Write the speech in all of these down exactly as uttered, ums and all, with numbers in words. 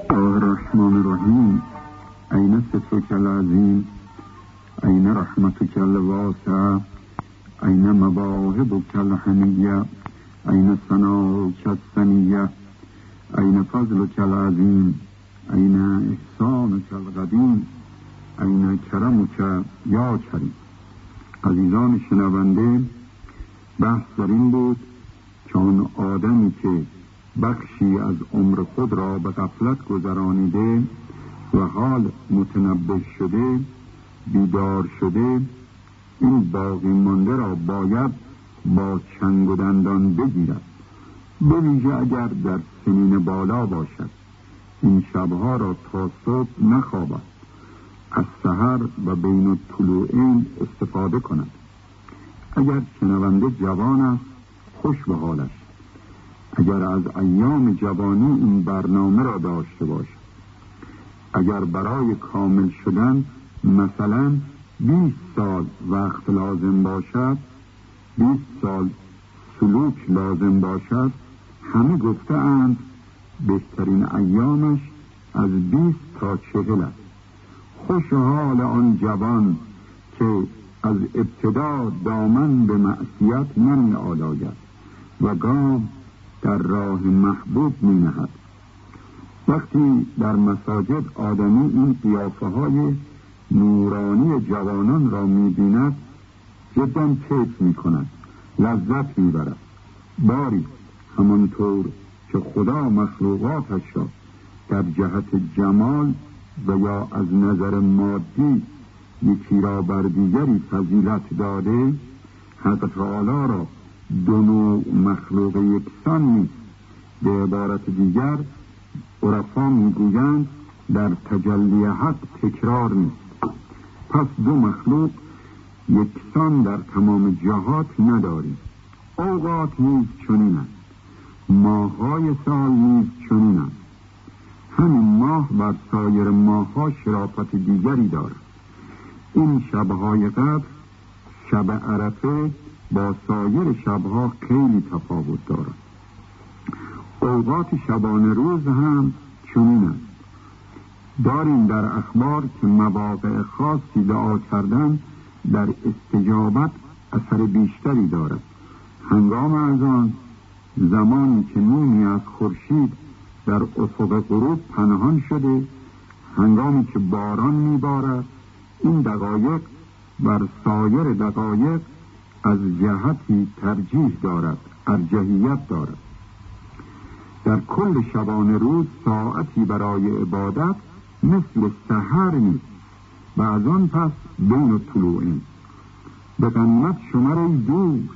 الرحمن الرحیم. این سترک العظیم، این رحمتک الواسعه، این مواهبک الحمیه، این ثناؤک الثنیه، این فضلک العظیم، این احسانک القدیم، این کرمک یا کریم. عزیزان شنونده، بحث در این بود که آن آدمی که بخشی از عمر خود را به غفلت گذرانیده و حال متنبه شده، بیدار شده، این باقی مانده را باید با چنگ و دندان بگیرد، به ویژه اگر در سنین بالا باشد. این شبها را تا صبح نخوابد، از سحر و بین الطلوعین استفاده کند. اگر شنونده جوان است، خوش به حالش. اگر از ایام جوانی این برنامه را داشته باشد، اگر برای کامل شدن مثلا بیست سال وقت لازم باشد، بیست سال سلوک لازم باشد، همه گفته اند بهترین ایامش از بیست تا چهل است. خوش حال آن جوان که از ابتدا دامن به معصیت نمی آلاید و گام در راه محبوب می نهد. وقتی در مساجد آدمی این قیافه های نورانی جوانان را می بیند، جدا کیف می کند، لذت می برد. باری همانطور که خدا مخلوقاتش را در جهت جمال و یا از نظر مادی یکی را بر دیگری فضیلت داده، حق تعالی را دو نوع مخلوق یکسان نیست. به عبارت دیگر عرفا میگویند در تجلی حق تکرار نیست. پس دو مخلوق یکسان در تمام جهات نداریم. اوقات نیز چنینند، ماه‌های سال نیز چنینند. همین ماه بر سایر ماه‌ها شرافت دیگری دارد. این شب‌های قدر، شب عرفه با سایر شب‌ها خیلی تفاوت دارد. اوقات شبانه روز هم چنینند. داریم در اخبار که مواقع خاصی دعا کردن در استجابت اثر بیشتری دارد. هنگام اذان، زمانی که نیمی از خورشید در افق غروب پنهان شده، هنگامی که باران میبارد، این دقایق بر سایر دقایق از جهتی ترجیح دارد، ارجحیت دارد. در کل شبانه روز ساعتی برای عبادت مثل سحر نیست و از آن پس بین الطلوعین. به غنیمت شمر ای دوست،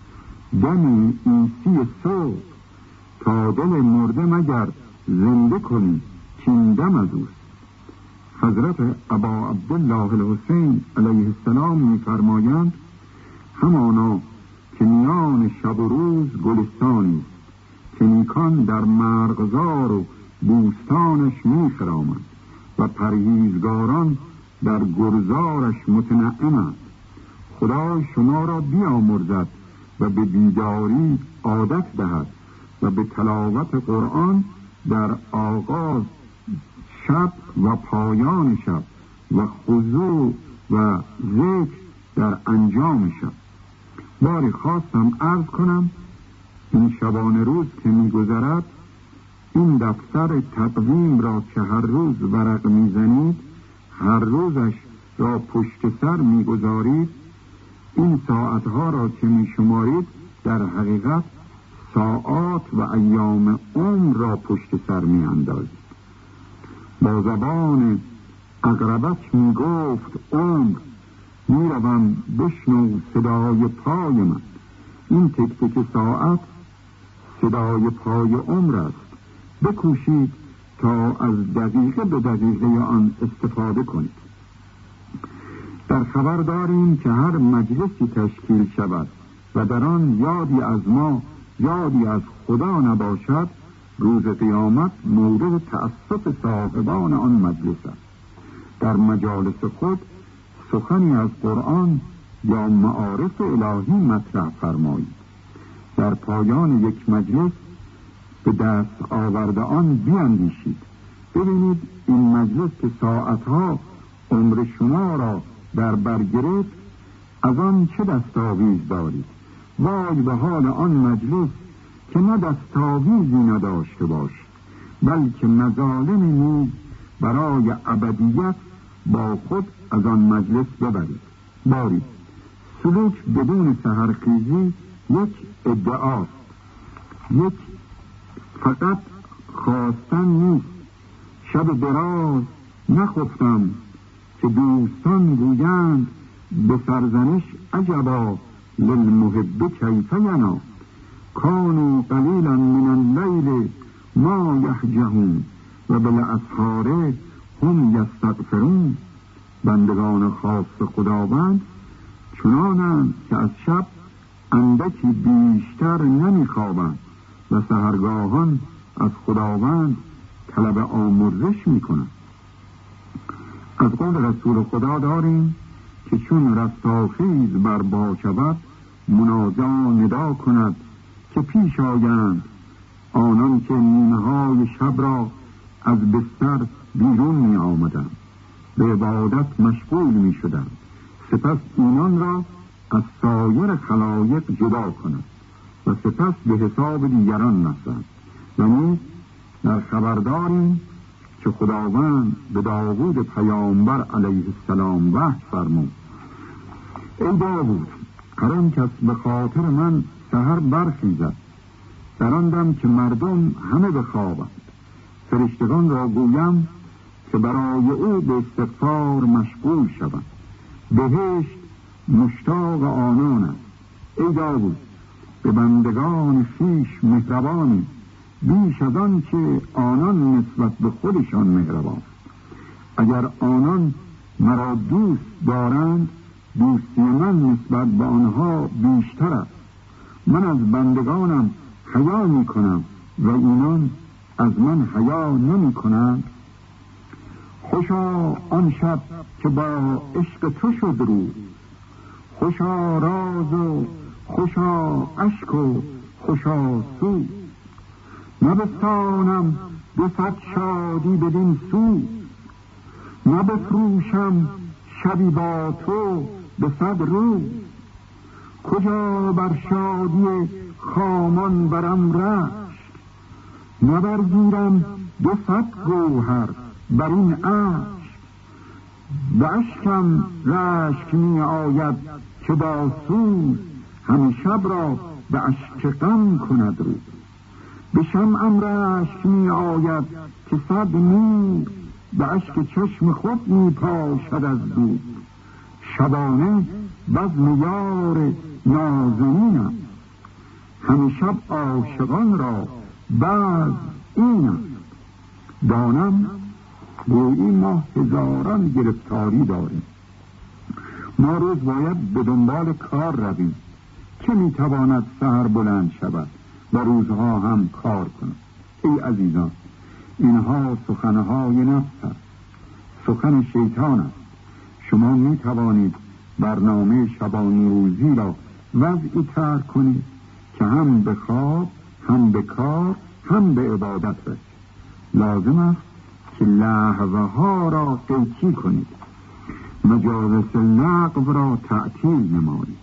دمی عیسی صبح، تا دل مرده مگر زنده کنی چین دم از اوست. حضرت ابا عبدالله الحسین علیه السلام می فرمایند همانا که میان شب و روز گلستانی که نیکان در مرغزار و بوستانش می خرامند و پرهیزگاران در گرزارش متنعمند. خدا شما را بیامرزد و به بیداری عادت دهد و به تلاوت قرآن در آغاز شب و پایان شب و خضوع و ذکر در انجام شب. باری خواستم عرض کنم این شبانه روز که می گذرد، این دفتر تقویم را که هر روز ورق می زنید، هر روزش را پشت سر می گذارید، این ساعتها را که می شمارید، در حقیقت ساعات و ایام عمر را پشت سر می اندازید. با زبان اقربک می گفت عمر، می روم بشنو صدای پای من. این تک تک ساعت صدای پای عمر است. بکوشید تا از دقیقه به دقیقه آن استفاده کنید. در خبر داریم که هر مجلسی تشکیل شود و در آن یادی از ما، یادی از خدا نباشد، روز قیامت مورد تأسف صاحبان آن مجلس است. در مجالس خود سخنی از قرآن یا معارف الهی مطرح فرمایید. در پایان یک مجلس به دست آورده آن بیاندیشید ببینید این مجلس که ساعتها عمر شما را در بر گرفت، از آن چه دستاویز دارید؟ وای به حال آن مجلس که نه دستاویزی نداشته باش، بلکه مظالم نیز برای ابدیت با خود از آن مجلس ببرید. باری سلوک بدون سحرخیزی یک ادعاست، یک فقط خواستن نیست. شب دراز نخفتم که دوستان گویند به سرزنش عجبا للمحب کیف ینا، کانوا قلیلا من اللیل ما یهجعون و بالاسحار هم یستغفرون. بندگان خاص خداوند چنانند که از شب اندکی بیشتر نمیخوابند و سحرگاهان از خداوند طلب آمرزش میکنند. از قول رسول خدا داریم که چون رستاخیز بر با شود مناجا ندا کند که پیش آیند آنان که نیمه های شب را از بستر بیرون می آمدند، به عبادت مشغول می شدند، سپس اینان را از سایر خلایق جدا کند و سپس به حساب دیگران نستند. و نیز در خبرداریم که خداوند به داوود پیامبر علیه السلام وحی فرمود: ای داوود، هر آن کس به خاطر من سحر برخیزد، در آن دم که مردم همه بخوابند، فرشتگان را گویم که برای او به استغفار مشغول شوند، بهشت مشتاق آنان است. ای داوود، به بندگان خویش مهربانی بیش از آن که آنان نسبت به خودشان مهربان. اگر آنان مرا دوست دارند، دوستی من نسبت به آنها بیشتر است. من از بندگانم حیا می کنم و اینان از من حیا نمی کنند. خوشا آن شب که با عشق تو شد روز، خوشا راز و خوشا اشک و خوشا سوز، نبستانم به صد شادی بدین سوز، نبفروشم شبی با تو به صد روز، کجا بر شادی خامان برم رشک، نبرگیرم دو صد گوهر بر این عشق، به اشکم رشک می آید که با سوز، همه شب را به اشک غم کند روز، به شمعم رشک می آید که صد نور، به اشک چشم خود می پاشد از دور، شبانه بزم یار نازنینم، همه شب عاشقان را بزم اینم. دانم گویی ما هزاران گرفتاری داریم، ما روز باید به دنبال کار رویم. که میتواند سحر بلند شود و روزها هم کار کند؟ ای عزیزان، اینها سخنهای نفس است، سخن شیطان است. شما میتوانید برنامه شبانه روزی را وضعی طرح کنید که هم به خواب، هم به کار، هم به عبادت رسید. لازم است که لهوه ها را قیچی کنید، مجالس لغو را تعطیل نمایید،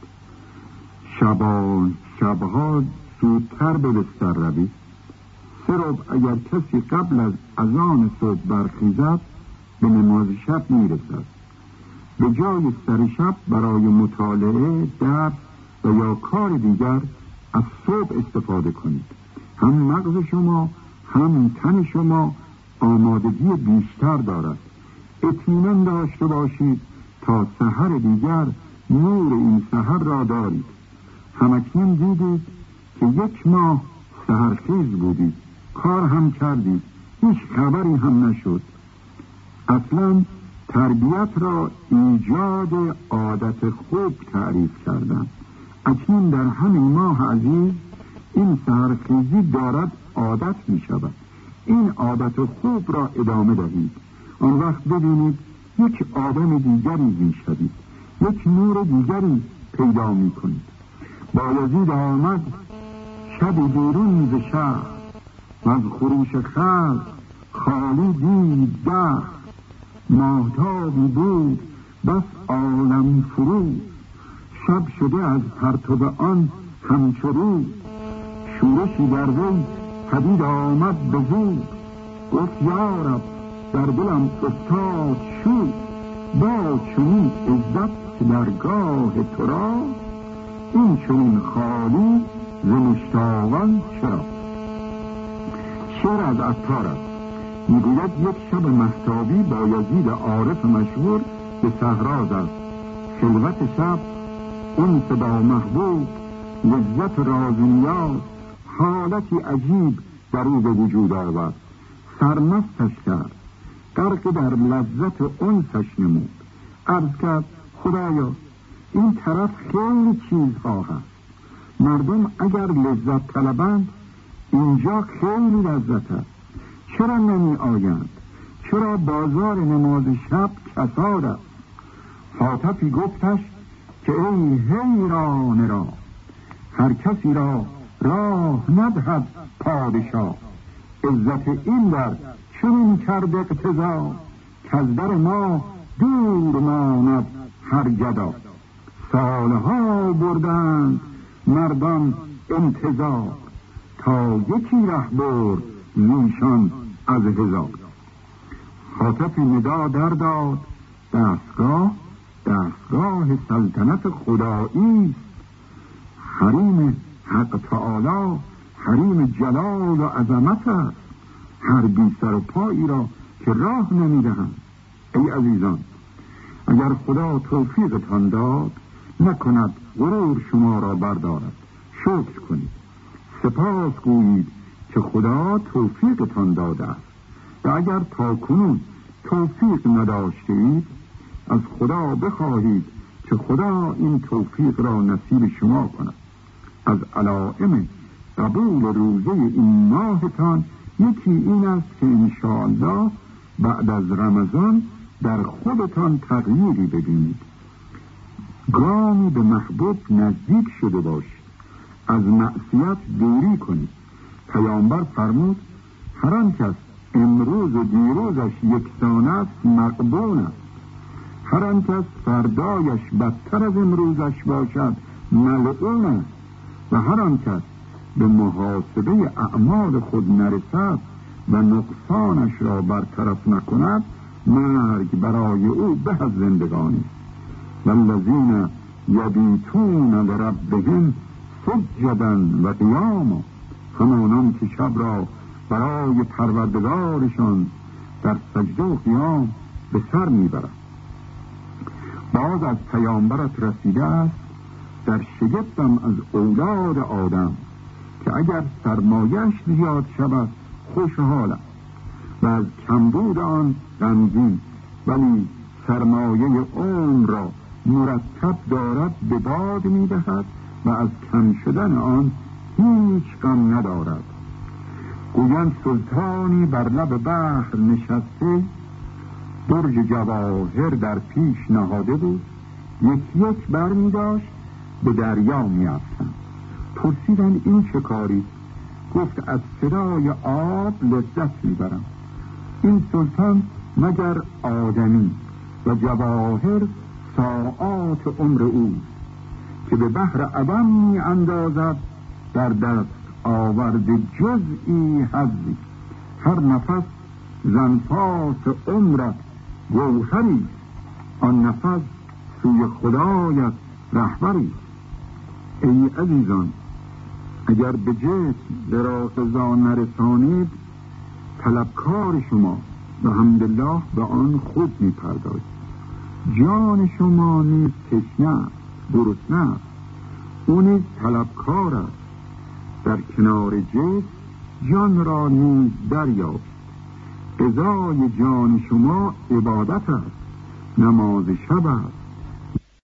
شبان شبها زودتر به بستر روید. سه ربع اگر کسی قبل از اذان صبح برخیزد به نماز شب میرسد. به جای سر شب برای مطالعه، درس و یا کار دیگر از صبح استفاده کنید. هم مغز شما هم تن شما آمادگی بیشتر دارد. اطمینان داشته باشید تا سحر دیگر نور این سحر را دارید. همکنون دیدید که یک ماه سحرخیز بودید، کار هم کردید، هیچ خبری هم نشد. اصلا تربیت را ایجاد عادت خوب تعریف کردن. اکنون در همین ماه عزیز این سحرخیزی دارد عادت می شود. این عادت خوب را ادامه دهید. آن وقت ببینید یک آدم دیگری می شدید، یک نور دیگری پیدا می کنید. بایزید آمد شب بیرون ز شهر، و از خروش خلق خالی دید ده ماهتابی بود بس عالم فرود، شب شده از پرتو آن همچو رود، شورشی در وی پدید آمد به زود، گفت یارب در دلم افتاد شور، با چنین عزت درگاه تو را، این چنین خالی ز مشتاقان چرا. شعر از عطار است. میگوید یک شب مهتابی با یزید عارف مشهور به صحرا زد. خلوت شب انس با محبوب، لذت راز نیاز، حالتی عجیب در او به وجود آورد. سرمستش کرد، غرق در لذت انسش نمود. عرض کرد خدایا این طرف خیلی چیزها هست، مردم اگر لذت طلبند اینجا خیلی لذت است، چرا نمی آیند؟ چرا بازار نماز شب کساد است؟ حاطفی گفتش که ای حیران را، هر کسی را راه ندهد پادشاه، عزت این در چنین کرد اقتضا، کز در ما دور ماند هر گدا. سالها بردند مردان انتظار، تا یکی ره برد نیشان از هزار. حاطفی ندا در داد دستگاه، دستگاه سلطنت خدایی، حریم حق تعالی، حریم جلال و عظمت است، هر بی سر و پایی را که راه نمیدهند. ای عزیزان، اگر خدا توفیقتان داد نکند غرور شما را بردارد، شکر کنید، سپاس گویید که خدا توفیقتان داده است. و اگر تاکنون توفیق نداشتید از خدا بخواهید که خدا این توفیق را نصیب شما کند. از علائم قبول روزه این ماهتان یکی این است که انشاءالله بعد از رمضان در خودتان تغییری ببینید، گامی به محبوب نزدیک شده باشید، از معصیت دوری کنید. پیامبر فرمود هر آن کس امروز و دیروزش یکسان است مقبول است، هر آن کس فردایش بدتر از امروزش باشد ملعون است، و هر آن کس به محاسبه اعمال خود نرسد و نقصانش را برطرف نکند مرگ برای او به از زندگانی. والذین یبیتون لربهم سجدا و قیاما، همانان که شب را برای پروردگارشان در سجده و قیام به سر میبرند. باز از پیامبرت رسیده است در شگفتم از اولاد آدم که اگر سرمایش زیاد شود خوشحال است و از کمبود آن غمگین، ولی سرمایه عمر را مرتب دارد به باد میدهد و از کم شدن آن هیچ غم ندارد. گویند سلطانی بر لب بحر نشسته، درج جواهر در پیش نهاده بود، یک یک بر می داشت به دریا می افتند. پرسیدند این چه کاری؟ گفت از صدای آب لذت می برم. این سلطان مگر آدمی و جواهر ساعات عمر او که به بحر عدم می اندازد در دست آورد جزئی حظی. هر نفس زنفاس عمرت گوهری، آن نفس سوی خدایت رهبری. ای عزیزان، اگر به جسم به راه نرسانید طلبکار شما و الحمدلله به آن خود می پردازید. جان شما نیز تشنه گرسنه است، او نیز طلبکار است. در کنار جسم جان را نیز دریافت. غذای جان شما عبادت است، نماز شب است،